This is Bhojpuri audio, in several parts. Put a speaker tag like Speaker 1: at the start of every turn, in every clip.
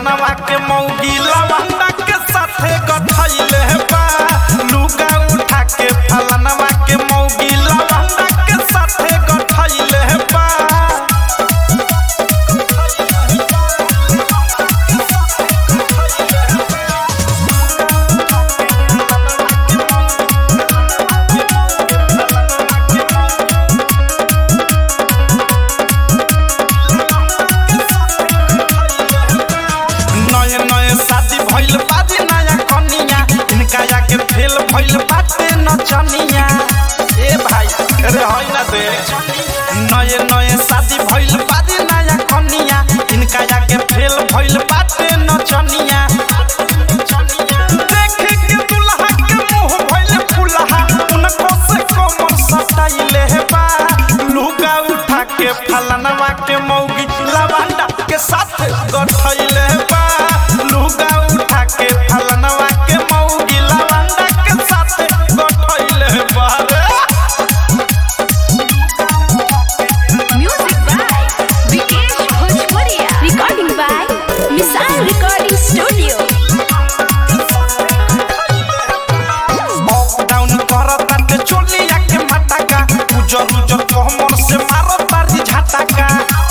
Speaker 1: फलनवा के मौगी लवंडा के साथे गठैले बा लुगा उठा के फलनवा के मौगी लवंडा के साथे गठैले बा शादी भइल बाजी नया कनिया इनका आके फेल भइल बाटे नचनिया ए भाई रे होई ना दे नए शादी भइल बाजी नया कनिया इनका आके फेल भइल बाटे नचनिया देखे के दुल्हा के मुंह भइल फुलहा उनको से कमर सटाइले बा लुगा उठा के फलनवा के मौगी लवंडा के साथ गठैले बा लुगा उठा के फलनवा के मौगी लवंडा के साथ गठैले बा
Speaker 2: Music by Vikesh Bhojpuria. Recording by Misal Recording Studio.
Speaker 1: Up down करता के चोलिया के मटका उजर उजर कमर से मारो बारी झटका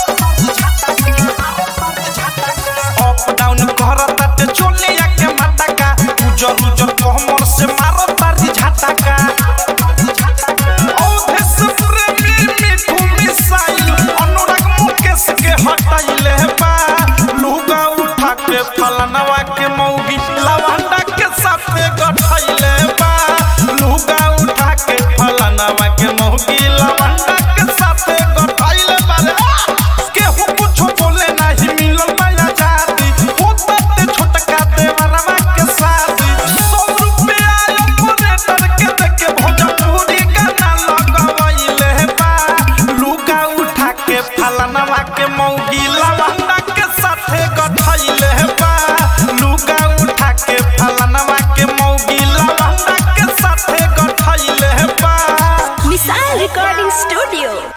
Speaker 1: अप डाउन करता के चोलिया के मटका उजर उजर कमर से मारो बारी झटका औधे से प्रेमी मिठू मिसाइल अनुराग मुकेश के हटाइले बा लुगा उठा के फलनवा के मौगी लवंडा के साथे गठैले बा लुगा उठा के फलनवा के मौगी लवंडा के साथे गठैले बा केहू कुछ बोले नहीं मिलल माया जाती होता ते छोटका देवरवा के शादी 100 रुपया ऑपरेटर के देके भोजपुरी गाना लगवैले बा लुगा उठा के फलनवा के मौगी लवंडा के साथे गठैले बा लुगा उठा के फलनवा